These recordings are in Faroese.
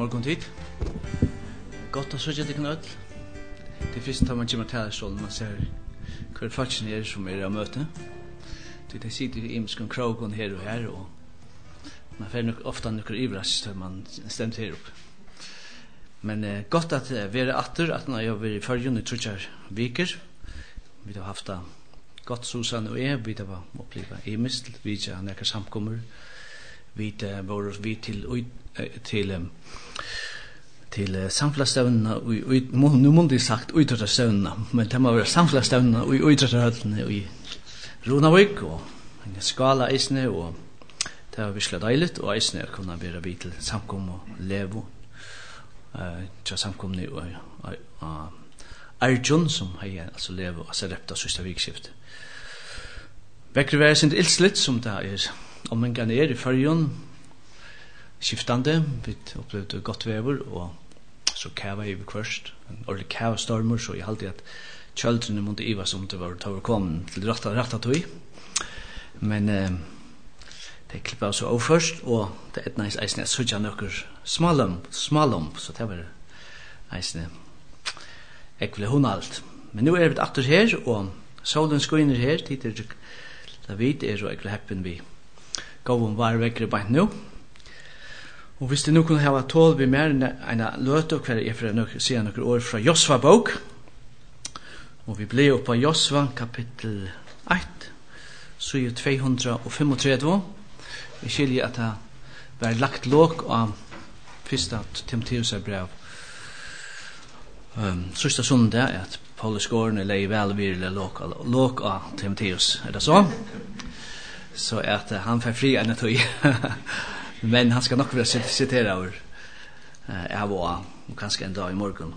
morgon tid. Gott att söka dig knöll. Det första tar man kommer till stålen man ser hur faktiskt är som är möte. Det sitter i imskan krogen här och man får nog ofta några ivras när man stämt här upp. Men gott att vara åter att när jag var i förrjun i trutjar veker. Vi har haft gott Susan och vi har uppleva imist vi har några samkommer. Vi var vi till samflastavna och nu måste jag sagt utdragsstavna men det var samflastavna och utdragshavna i Ronavik och en skala isne och det var visst deiligt och isne kunna vara vid till samkom och levo till samkom nu och Arjun som har alltså levo alltså repta sista vikskift. Väcker vara sin ilslit som det är om en ganer i förrjun skiftande vi upplevde gott väder och så kava i kvörst och det kava stormar så jag hade att children måste iva som det var tog kom till rätta tog men det klippar så av först och det är ett nice ice så jag några smalom så det var ice jag vill hon allt men nu är det åter här och solen skiner här tittar David är så jag happen vi gå om var veckor på nu. Och hvis det nu kunne ha tål vi mer en løte hver er for å se noen år fra Josva bok. Og vi ble oppe på Josva kapittel 1, så er 235. Vi skiljer at det var lagt låg av første Timotheus brev. Sørste sundet er at Paulus gårdene leier velvirre låg av Timotheus. Er det så? Så at han får fri enn tog. Men han ska nog vilja citera av och kanske en dag i morgon.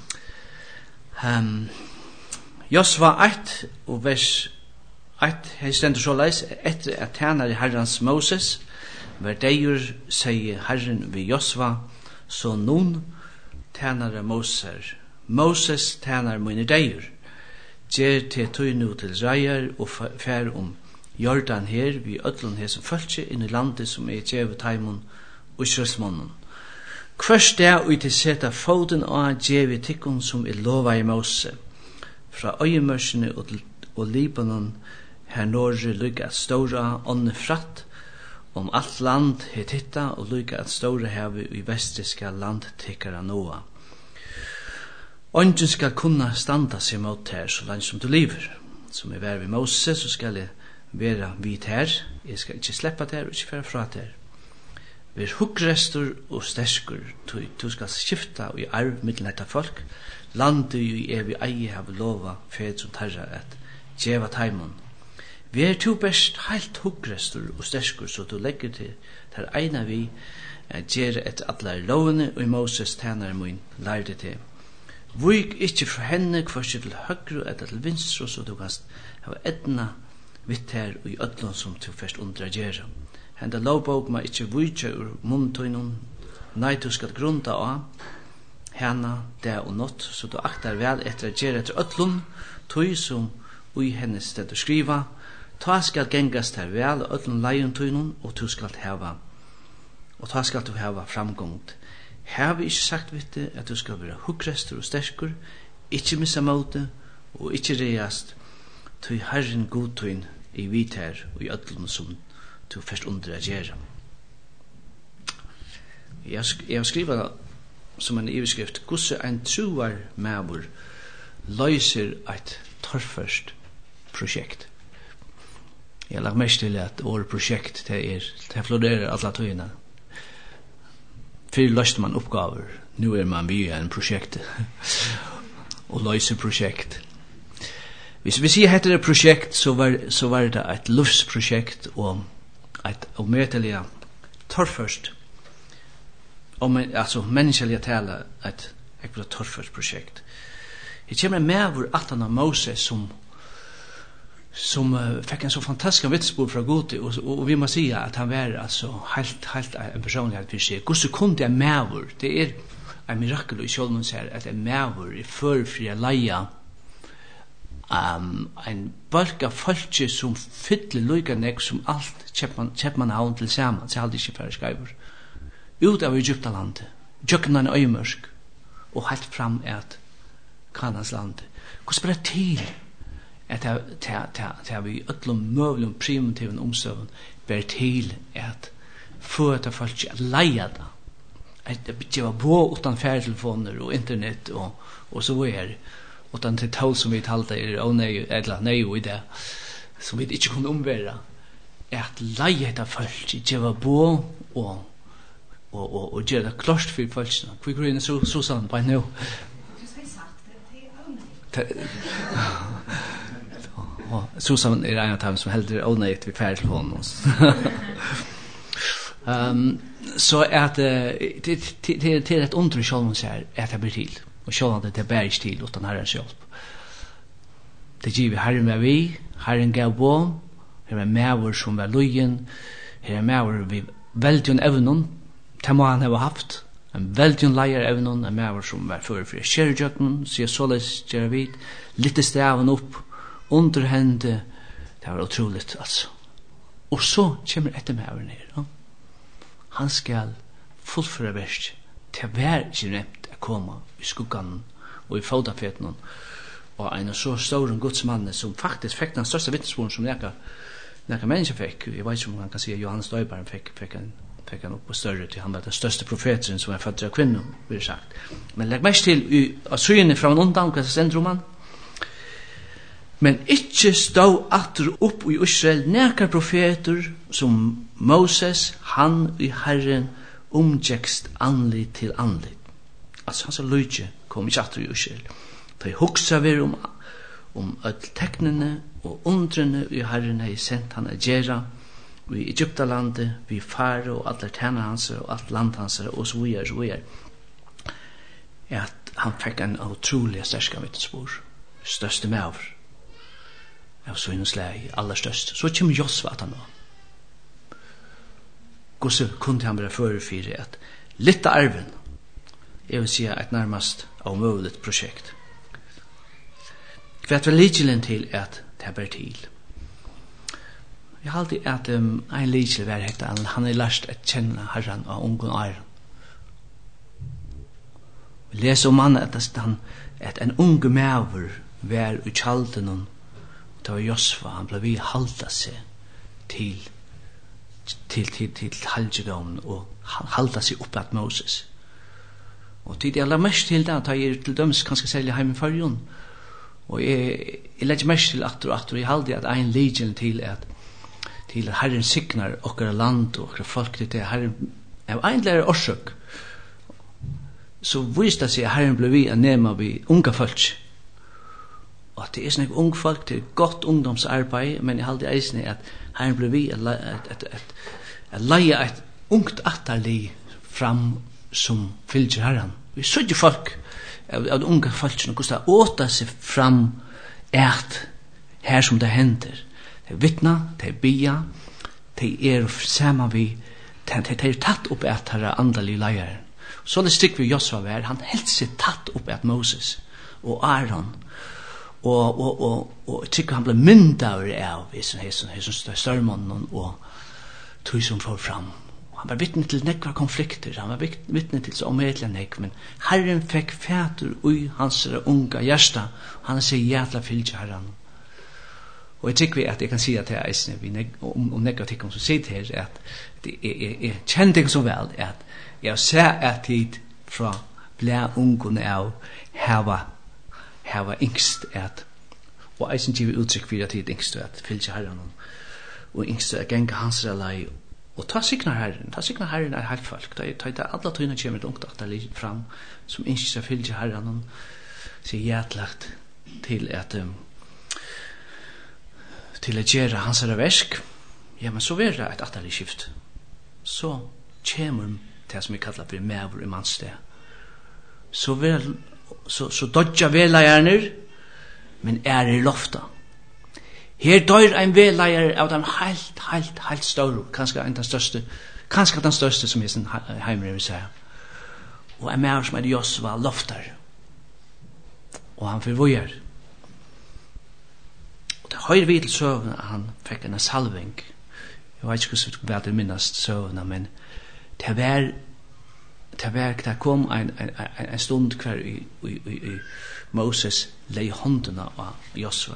Josva 1 och vers 1 här ständer så läs efter att tjänar Herrans Moses var deir säger Herren vid Josva så nun tjänar Moses tjänar mina deir ger till tog nu till Israel och fär Jordan her vi öllun her som fölkje inn i landet som er djevet taimon og Israelsmannen. Kvørst det ut til seta foten av djevet tikkun som er lova i Mose. Fra øyemørsene og Libanon her Norge lykka at stora ånne fratt om alt land het hitta og lykka at stora hevi i vestriska land tikkara noa. Ongen skal kunna standa seg mot her så langt som du lever. Som er vær ved Mose så skal jeg vera vit her, jeg skal ikke sleppa der og ikke færa fra der. Ver huggrestur og sterskur, du skal skifta i arv middelnetta folk, landet i evig eie have lova fed som tarra at djeva taimon. Ver tu best heilt huggrestur og sterskur, så du legger til der eina vi gjer et atlar lovene og i Moses tænar mun lærde til. Vuk ikkje fra henne kvarskje til høgru etter til vinstru, så du kan hava etna vitt her og i öllun som du først undra gjerra. Henda lovbok ma ikkje vujtja ur munntøynun, nei du skal grunda av hana, det og nått, så du aktar vel etter gjerra etter öllun, tøy som ui hennes sted å skriva, ta skal gengast her vel og öllun leiuntøynun, og du skal heva, og ta skal du heva framgångt. Her vi ikkje sagt vitte at du skal være huggrestur og sterkur, ikkje missa måte, og ikkje reast, tøy Herren godtøyn i vit her og i öllun som du først undra gjerra. Jeg har skrivet som en iveskrift gosse ein truar mævur løyser eit torrførst prosjekt. Jeg har lagt mest til at prosjekt det florerer alla tøyna. Før løste man oppgaver, nu er man via en prosjekt og løyser prosjekt. Hvis vi sier heter det prosjekt, så var det et livsprosjekt og et omøtelig torrførst, altså menneskelig tale, et torrførst prosjekt. Det kommer med hvor atan av Moses som fikk en så fantastisk vitsbord fra Gode, og vi må si at han var altså helt en personlighet for seg. Hvordan kunne det med det er en mirakel i sjølven sier at det er med i førfri leia ein bulk av folket som fyller lyganek som alt kjøpmanhavn til sammen, så hadde ikke færre skriver. Ut av Egyptalandet, Jöknan øymørsk, og helt fram at Kanans land. Hvordan blir det til at vi ødlom møvlom primitiven omstøven ber til at føta folk at leia det. At det var på utan færdtelefoner og internet og så videre. Utan til tål som vi talte eller nei i det, som vi ikke kunne omvære. At leia det folk, det var på og gjøre det klart for folkene. Hvor går inn i Susanne på nå? Susan en av dem som heldur ånøyt ved færdtelefonen. Så at det et undre sjølv sier at det blir til. Og sjølv at det bærer ikke til utan Herrens hjelp. Det giver vi Herren med vi, Herren gav på, her er mever som var løyen, her er mever vi veldjon evnen, det må han ha haft, en veldjon leier evnen, en mever som var for kjerrjøkken, sier såleis gjør vi, litt staven opp, under hende, det var utroligt, altså. Og så kommer etter meveren her, han skal fullføre verst, til hver ikke nevnt å komme i skuggan og i fodafeten, og en så stor gudsmann som faktisk fikk den største vittnesbord som nekka mennesker fikk. Jeg vet ikke om man kan si at Johannes Døybaren fikk han opp på større til han var den største profeten som var født av kvinner, blir sagt. Men legg mest til av syene fra en undan, hva stender man? Men ikke stå atter opp i Israel nekar profeter som Moses, han i Herren omgjekst anlit til anlit. Altså han sa løyge kom ikke atter i Israel. De hugsa vi om öll teknene og undrene i Herren hei sendt han a gjera i Egyptalandet, vi fare og alle tjener hans og alt land hans og så videre, at han fikk en utrolig sterska vittnesbord, største mever av søgnesleg, aller største. Så kommer Josva at han nå. Gosse kunne han være førefyre at litt av arven, jeg vil si et nærmest avmøvlet prosjekt. Hva er ligelen til at det ber til? Jeg har alltid at en ligel var hekta, han lært å kjenne Herren av ungen Aron. Vi leser om han at en unge mever var i kjalden og det var Josva, han ble vi halda seg til halvdjedommen og halda seg opp at Moses. Og til det aller mest til det, at jeg til døms kanskje særlig hjemme i fargen. Og jeg legger mest til atter og atter, og jeg halde at ein legend til at Herren signar okkara land og okkara folk til det, Herren av egentlig årsøk. Så viste det seg at Herren ble vi å nema vi unga folk. Og at det er sånn ung folk til godt ungdomsarbeid, men jeg halde eisne at Herren ble vi å leie et ungt atterlig fram som fylgjer Herren. Vi sødde folk av de unge folkene, hvordan det åter seg fram her som det hender. De vittna, de bia, de sammen vi, de tatt opp et her andalige leieren. Så det stikk vi Josva var, han helt seg tatt opp et Moses og Aaron, og tykker han ble myndaver av størmannen og tog som får fram. Han var vittne til nekva konflikter, han var vittne til så omedelig nekva, men Herren fikk fætur ui hans unga hjärsta, og han sier jævla fylgja Herren. Og jeg tykker at jeg kan si at det er eisne, om nekva tikkum som sier her, at jeg kjenner ikke så vel, at jeg ser at tid fra blæ ungene av heva yngst, og eisne giver uttrykk for at tid yngst at fylgja Herren, og yngst at genga hans relai, og ta signar Herren er helt folk. Ta alla tøyna kjemur ungt at det ligger fram, som ikke skal fylgja Herren, sier hjertlagt til at gjøre hans versk. Ja, men så vil det et atterlig skift. Så kjemur det som vi kallar for mever i mannsted. Så dodja veleierne, men i lofta. Her dør ein veleier av den helt stor, kanskje den største som sin heimer vil si. Og en mer som Josva loftar. Og han forvojer. Og det høyre vi til søvn at han fikk en salving. Jeg vet ikke hvordan det minnast søvn, men det var det kom en stund kvar i Moses lei håndena av Josva.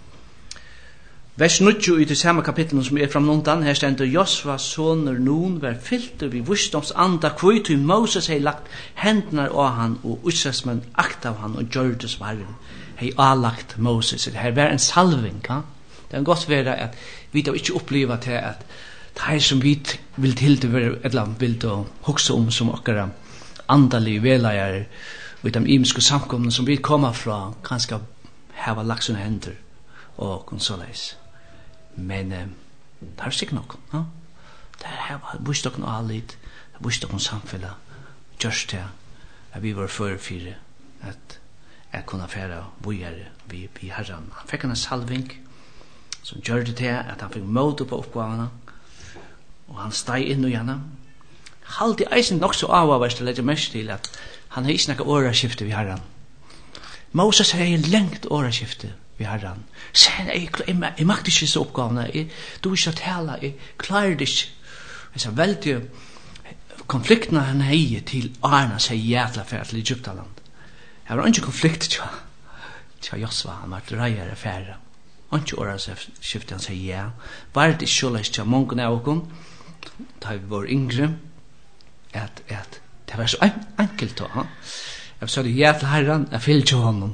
Vers 9 i det samme kapitlet som fra nåndan, her stender Josva soner Nun var fyllt vi visdoms anda kvitt til Moses hei lagt hendene av han og Israelsmenn akt av han og gjørdes varren hei avlagt Moses. Det her var en salving. Ja? Det kan godt være at vi da ikke oppleva til at det her som vi vil til det være et eller annet vil da hukse som okkara andalige veleier og de imiske samkomne som vi kommer fra kanskje hava lagt sånne hender og konsoleis. Men det er sikkert nok. Ja? Det er bort dere noe allit, det er bort dere samfunnet, gjørst det, at vi var førefyre, at jeg kunne fære bojere vi herren. Han fikk en salving, som gjør det til at han fikk måte på oppgavene, og han steg inn og gjerne. Halt i eisen nok så avhverst å legge mest til at han har ikke snakket åreskifte vi herren. Moses har lengt åreskifte vi herren. Sen, jeg makte ikke så oppgavene, du ikke tala, jeg klarer det ikke. Jeg sa veldig konfliktene han heier til Arna seg jævla fære til Egyptaland. Jeg var ikke konflikt til Josva, han var reiere fære. Ikke åreskifte han sier ja. Var det ikke sjåleis til mange av oss, da vi var yngre, at det var så enkelt da. Jeg sa det ja til herren, jeg fyller til honom.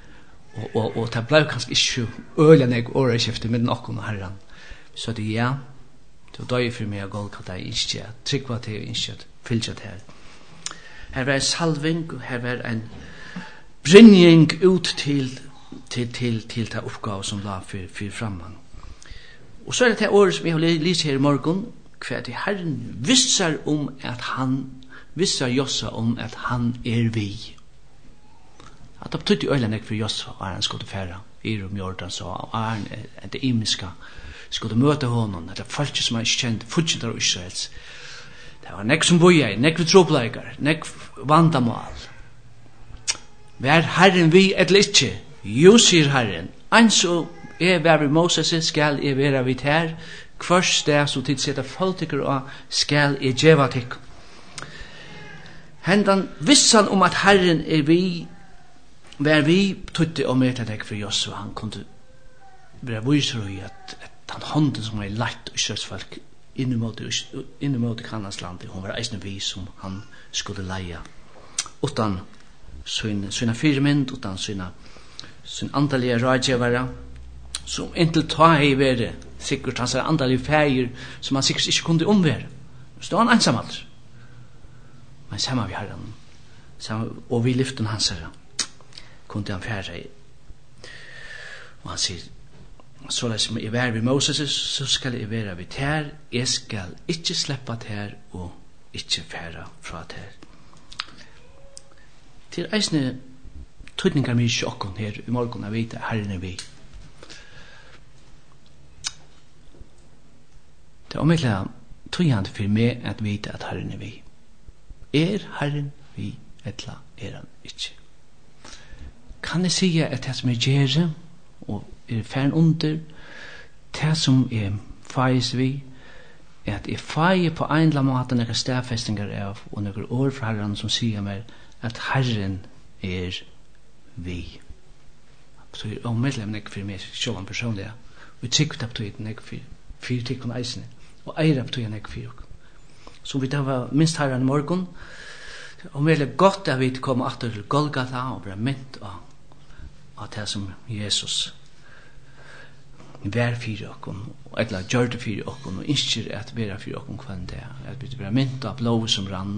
Og det ble kanskje ikke øyne jeg åreskifte med noen og herren. Så det ja, det var døy for meg å gå hva det er ikke, trygg hva det er ikke, fylle til her. Her var en salving, og her var en bringing ut til det oppgave som la for framman. Og så er det året som jeg har lyst her i morgen, hva det Herren visser om at han visser Jossa om at han vi. At det betydde øyne for Jossa, og han skulle fære i Jordan, så han det imiska skulle møte honom, det folk som han ikke kjente, fortsatt av Israels. Det var nek som boja, nek vi trobleikar, nek vandamål. Vær Herren vi et litt, jo sier Herren, anså vær vi Moses, skal være vi her, kvars det så tid seta foltiker og skal djeva tikk. Hendan vissan om at Herren vi, vær vi tutte og møte deg for Josua, han kunne være viser i at han hånden som er lagt Israelsfolk innimot Kanaslandet, hun var eisne vi som han skulle leia. Utan sina firmynd, utan sin andalige rådgjevare, som inntil ta hei vere, sikkert hans andalige feir, som han sikkert ikke kunne omvære. Så han ensamalt. Men sammen vi herren, og vi lyften hans herre, kunne han fære i. Og han sier, så som jeg være ved Moses, så skal jeg være ved her, jeg skal ikke slippe her, og ikke fære fra her. Til eisne tøyningar mye sjokken her i morgen av vite, herren vi. Det er omvittlig tøyant for meg at vite at herren vi. Herren vi, etla han ikke. Kan jeg si at det som gjør, og fern under, det som feis vi, at jeg feier på en eller annen måte noen stedfestinger av, og noen ord fra herren som sier meg, at herren vi. Så det er omvittlig om jeg for meg selv om personlig, og sikkert det betyr jeg for tikkene eisene, og eier betyr jeg for. Så vi da var minst herren i morgen, og veldig godt at vi kom atter til Golgata og ble mynt av det som Jesus vær fyrir okkom, eller gjør det fyrir okkom, og ikke at være fyrir okkom kvann det, at vi ble mynt av blod som rann,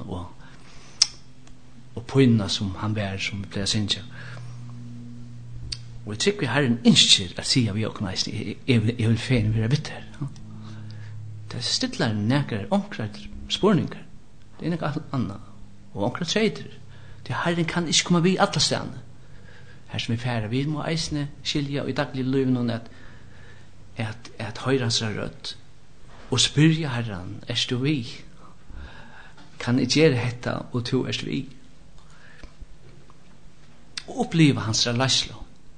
og pøyna som han vær, som ble sinja. Og jeg tykker herren ikke at sier vi okkom eisen, jeg vil fein være bitter. Det stiller nekker omkrat spurningar, det er nekka anna, og omkrat treider. Det herren kan ikke komme vi alle stedene. Her som vi færer, vi må eisne skilja og i daglig liv at høyrans rødt og spyrja herren, du vi? Kan jeg gjøre hetta og to vi? Og oppleva hans relaslo.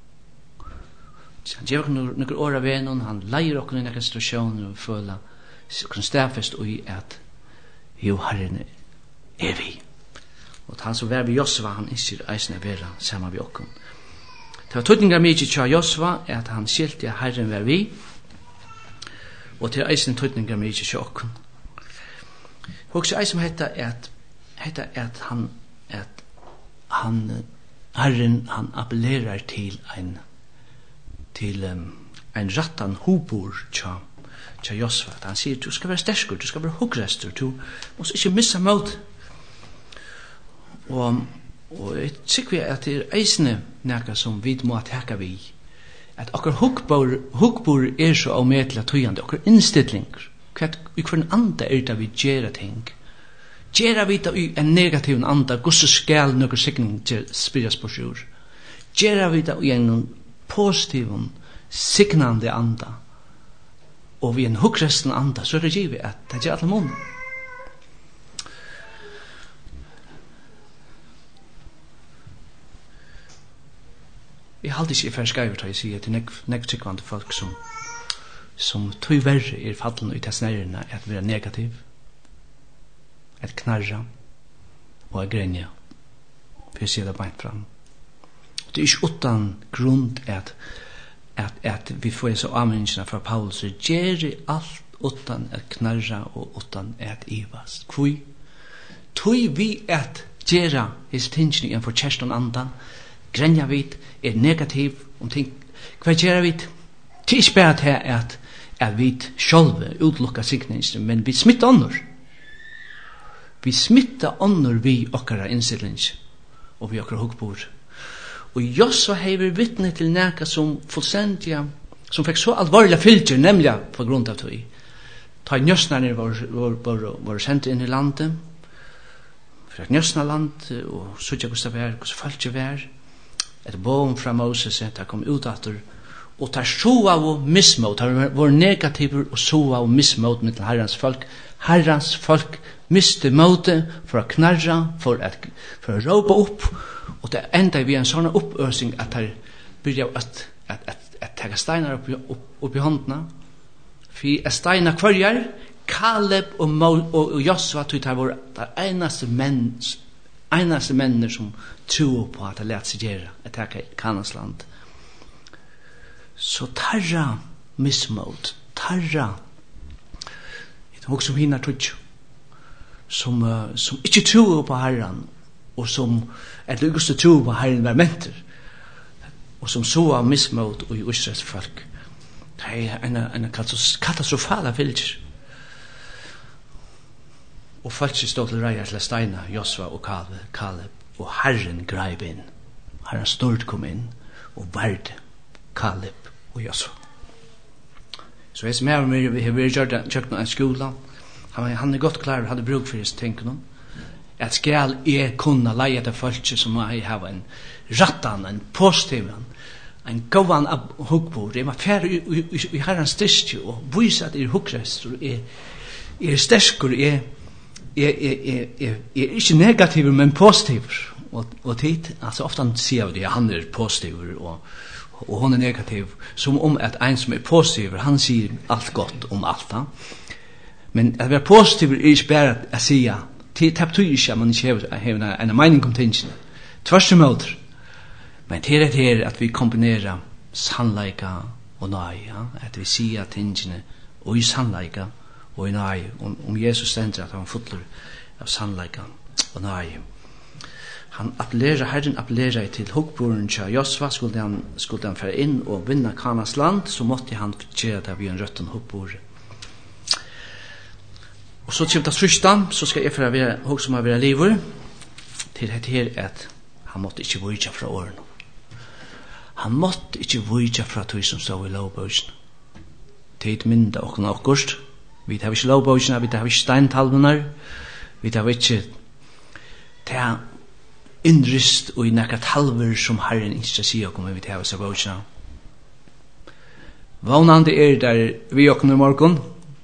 Han gjør noen år av vennen, han leier okken i noen situasjoner og føler kan stedfest i at jo herren vi. Og han som var ved Josva, han ikke eisende være sammen ved okken. Det var tøytninga mykje til Josva, at han skilte Herren var vi, og til eisende tøytninga mykje til okken. Også eisende hetta at Herren han appellerar til ein rattan hobor tja Josva. Han sier, du skal være sterkur, du skal være hugrestur, du måst ikke missa mot. Og jeg tykker at det eisne nekka som vi må teka vi, at okkar hugbor så avmetla tøyande, okkar innstillingar, i hvern anda det vi gjerra ting. Gjerra vi det i en negativ anda, gosse skal nokkur sikning til spyrjas på sjur. Gjerra vi det i en positiv, signande anda, og vi en hugresten anda, så det givet at det gjør alle måneder. Jeg halte ikke i ferskaiver til å si at det er tryggvande folk som tog verre fallen ut av snærene at være negativ, at knarra og at grenja, for jeg sier det beint fram. Det er ikke utan grunn at vi får så anvendelsene fra Paulus, så gjør alt utan at knarra og utan at ivas. Hvor? Tog vi at gjøre hos tingene igjen for kjæresten andan, grenja vid negativ om ting. Hva gjør vi? Det er ikke bare til at vi sjølve utlukka signingen, men vi smittar annor. Vi smittar annor vi okkara innstilling og vi okkara hugbord. Og Josva hever vittne til neka som fullstendig, som fikk så alvorliga fylgjer, nemlig på grunn av tog. Ta njøsnerne var sendt inn i landet, for at njøsna land, og sutja hvordan det var, hvordan folk var, et bån fra Moses, det kom ut atter, og tar så av mismot, tar var negativer og så av mismot med herrens folk. Herrens folk miste måte for å knarra, for å råpe opp, og det enda vi en sånn oppøsing at det begynner at ta steinar opp i håndene, for steinar kvarjar, Kaleb og Josva tog det var det eneste mennene som tror på at det lät seg gjøre at det er Kanas land. Så tarra mismod, tarra og som hinner tog som ikke tror på Herren og som lykkes til tro på Herren var mentor og som så av mismod og i Israels folk. Det er en katastrofala fylgjer. Og folk stod til reia til steina Josva og Kaleb og Herren greip inn. Herren stort kom inn og vard Kaleb og Josva. Så jeg som har vært gjort noen skola, han er godt klar, hadde bruk for disse tingene, at skal jeg kunne leie til folk som jeg har en rattan, en positiv, en gåvan av hugbord. Jeg må fære i herrens styrke og vise at jeg er huggrest, og jeg er stersker, jeg er ikke negativ, men positiv. Og tid, altså ofte sier vi at han er positiv, og hon er negativ, som om at en som er positiv, han sier alt godt om alt. Men at være positiv er ikke bare å si, det betyr ikke at man ikke har en mening om tingene. Tvers imot. Men det er at vi kombinerer sannleika og nøy, at vi sier tingene og i sannleika og i nøy, om Jesus stender at han fotler av sannleika og nøy. Herren appellerer til hugbroren til Josva, skulle han fære inn og vinne Kanas land, så måtte han gjøre det ved en røtten hugbroren. Og så til det trustan, så skal jeg fære være hugg som har vært livet, til det her at han måtte ikke vujja fra årene. Han måtte ikke vujja fra tog som stod i lovbøysen. Tid mynda og nokkurst. Vi har ikke lovbøysen, vi har ikke steintalvenar, vi har ikke det innrist og i nekka talver som Herren ikke sier om vi tar oss av bøysen. Vånande der vi åkne i morgen.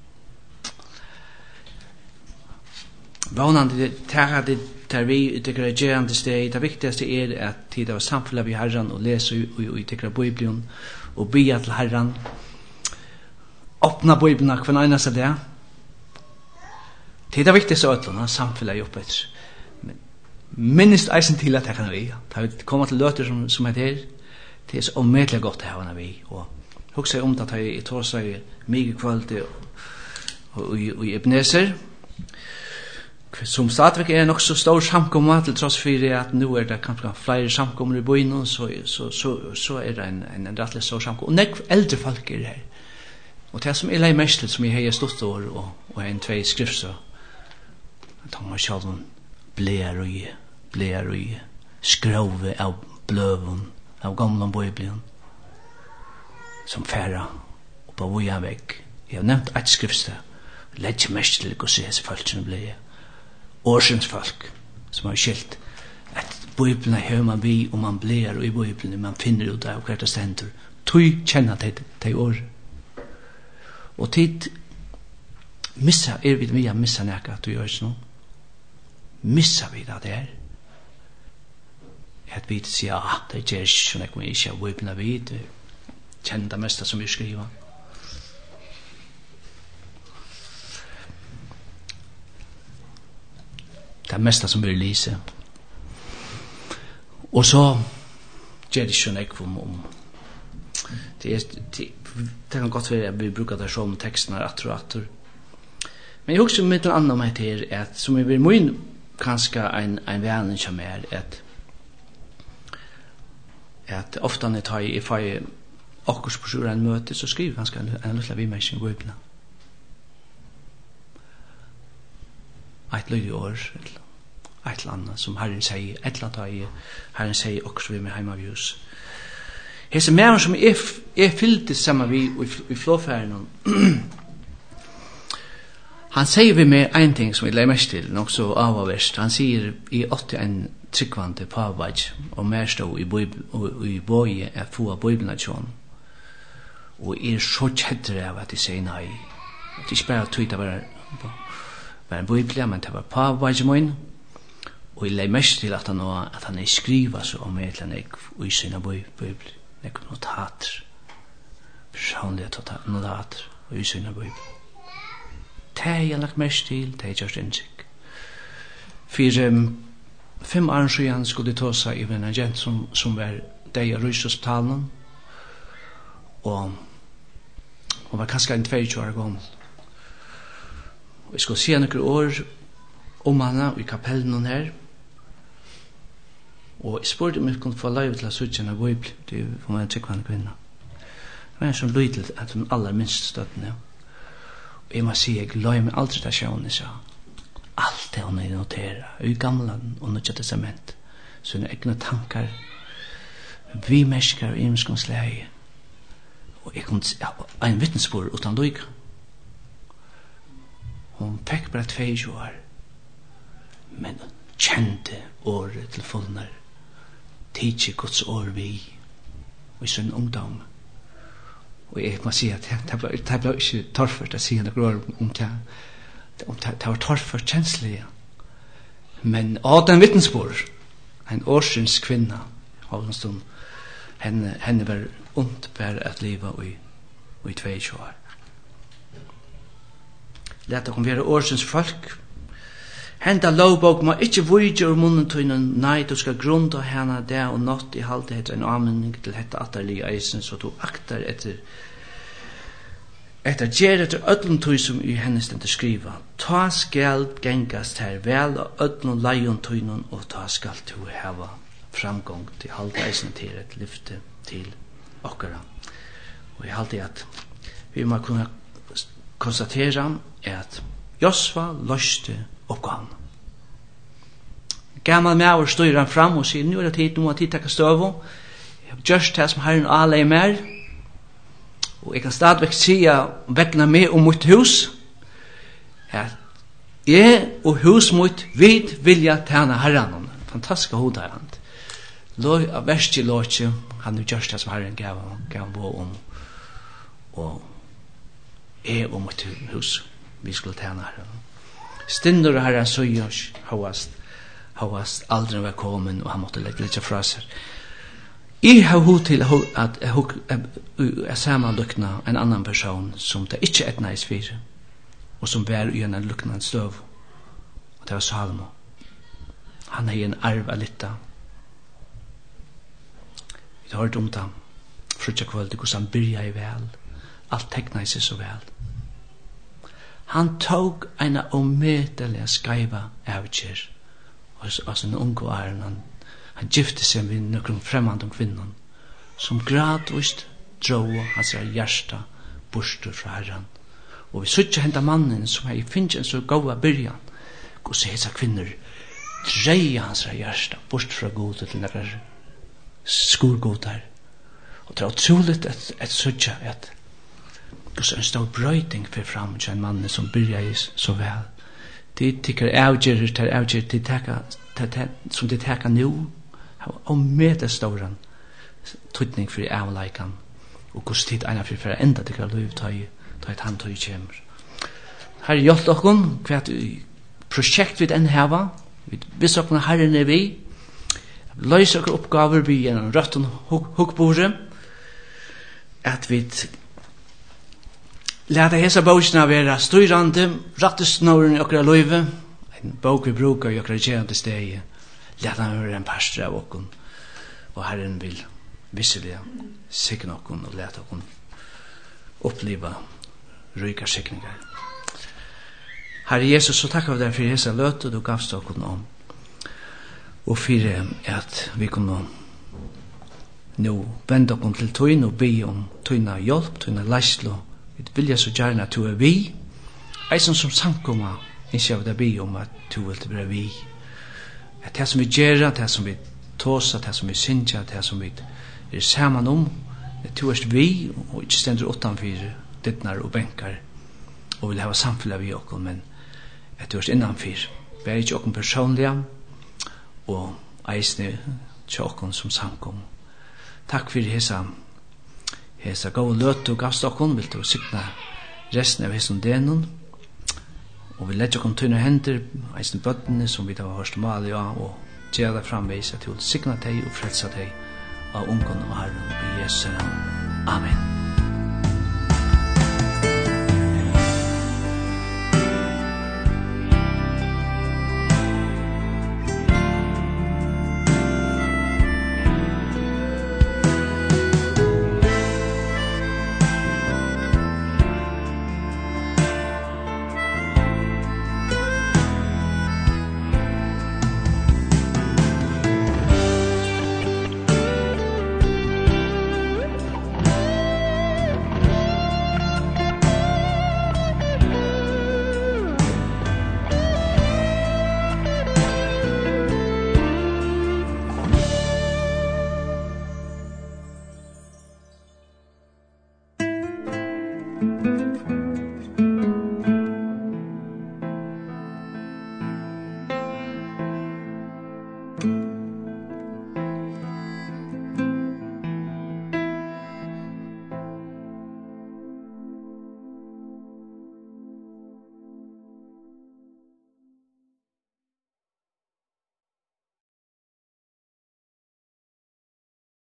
Vånande der vi tykker er gjerande steg. Det viktigaste er at tid av samfunnet vi Herren og lese og tykker av Bibelen og bya til Herren. Åpna Bibelen hver eneste det. Det viktigaste ødlån, samfunnet er oppe etter. minst eisen til at jeg kan vi. Da vi kommer til løter som det er så omedelig godt å ha vi. Og husker jeg om det at jeg tar seg mye kvalitet og i Ebenezer, som stadigvæk er nok så stor samkommer til tross for at nå det kanskje flere samkommer i byen, så det en rettelig stor samkommer. Og nekv eldre folk her. Og det som lei mest til, som jeg har stått over, og en tvei skrift, så Thomas Sjalden bler og skrove av bløven, av gamla bøyblen, som færa og på voja vekk. Jeg har nevnt et skriftsted, legg mest til å se folk som blir årsens folk, som har skilt at bøyblene hører man vi, og man blir og i bøyblene, man finner ut av hvert det stender. Tøy kjenner til år. Og tid missa, vi mye missa nekka at du gjør sånn. Missa vi det der. At vi sier, det gjør ikke sånn at vi ikke har bøyblene vid, kjenner det meste som vi skriver. Det mesta som blir lise. Og så gjør det ikke noe om det kan godt være at vi bruker det som teksten er atter og atter. Men jeg husker med noe annet om det her, at som jeg vil mye kanskje en venning som at ofte når jeg får akkurat på sjur en møte, så skriver jeg ganske en lille vimersing i Bibelen. Et løy år, et eller annet, som Herren sier, et eller annet Herren sier også vi med hjemme av hus. Hese mer som fylltes sammen vi i flåfæren, han sier vi med en ting som vi legger mest til, nok så avverst. Han sier i 81 tryggvante pavbadj, og mer stod i bøye er få av bøyblenasjon, og så kjedder av at de sier nei. At de ikke bare tøyt av var en bøyble, men det var pavbadjmån, og jeg legger mest til at han skriver så om et eller annet i sine bøyble, nekk notater, personlige notater i sine bøyble. Det har jeg lagt mest til, det har gjort innsikt. For 5 år siden skulle jeg ta seg i en agent som var deg av Ryshospitalen, og var kanskje en 22 år gammel. Og jeg skulle se noen år om henne i kapellen her, og jeg spurte om jeg kunne få lov til å søke henne bøyble, det var en tryggvande kvinne. Det var en som lydel at hun aller minst støttene. Og jeg må si, jeg løy meg aldri stasjonen, jeg sa. Alt det hun noterer, i gamla og Nødja testament, så hun egne tankar, vi mennesker og imenskens leie. Og jeg kunne en vittnesbord utan lyk. Hun fikk bare 22 år, men kjente året til fullner, tidsi Guds år vi, og i sin ungdom. Og jeg må si at det ble ikke torført å si noe år om det. Det var torført kjenslig. Men av den vittnesbord, en årsens kvinne, av en stund, henne var ondt bare at livet i 22 år. Lett å være årsens folk. Henda lovbok må ikke vujge ur munnen tøynen, nei, du skal grunda hana det og nått i halte etter en anmenning til hetta atterlige eisen, så du aktar etter gjer etter ödlun tøy som i hennes stendur skriva. Ta skal gengast her vel og ödlun leion tøynen, og ta skal du hava framgång til halte eisen til et lyfte til okkara. Og jeg halte at vi må kunne konstatera at Josva løste oppgaven. Gammal maur styrer han fram og sier, nu er det tid, nå må tid takka støvo. Jeg har gjørst det som Herren alle mer. Og jeg kan stadigvæk sige vegna meg og mitt hus, at jeg og hus mitt vid vilja tjene Herren. Fantastiska hodherrand. Av verst til låtje, han har gjørst det som Herren gav på om. Og jeg og mitt hus, vi skulle tjene Herren. Stindur Herren søgjørs, havast aldri var kommet, og han måtte legge litt fra seg. Jeg har hod til at jeg samanlukna en annan person som det ikke er nice for, og som var i en luknande støv. Og det var Salomo. Han är en arv av litta. Vi har hört om det. Frutja kvölde, hos han byrja i väl. Allt tecknar sig så väl. Han tog en ometelig skaiva avgjør av sin unge æren. Han gifte seg med noen fremmande kvinnan som gradvist drog hans hjärsta bostur fra herran. Og vi sødde henda mannen som hei finnst en så gåa byrjan og så hesa kvinner dreia hans hjärsta bort fra godet til nekkar skurgodar. Og det er utroligt at sødde at og så en stor brøyting for fram til en mann som byrja så vel. De tykker avgjør som de teka nu og med det storan tydning for avleikan og hvordan tid ena for enda tykker liv ta et han tøy kjemur. Her hjelp okkon hva prosjekt vi den heva vi viss okkon herren er vi løys okkon oppgaver vi gjennom røtten hukkbore at vi leta hesa bókina vera styrande, rattesnåren i okra løyve, en bók vi brukar i okra kjærande stegi, leta han vera en pastor av okkon, og Herren vil visselig sikna okkon og leta okkon oppliva ryka sikningar. Herre Jesus, så takkar vi deg for hesa løte du gavst okkon om, og for at vi kunne nå vende okkon til tøyn og be om tøyna hjelp, tøyna leislo. Vi vilja så gärna att du är vi. Eisen som samkomma, inte jag vill be om att du vill vara vi. Att det som vi gör, det som vi tåsar, det som vi synsar, det som vi är samman om, att du är vi och inte ständer utanför dittnar och bänkar och vill ha samfälla vi också, men att du är innanför. Vi är inte också personliga och eisen till oss som samkom. Tack för hesa gåa løt og gavst okkon, vil du sikna resten av hesson denon, og vi lett okkon tøyne hender, eisen bøttene som vi da har hørt mal ja, og gjør det framvis at du vil sikna deg og frelsa deg av ungen og herren i Jesu navn. Amen.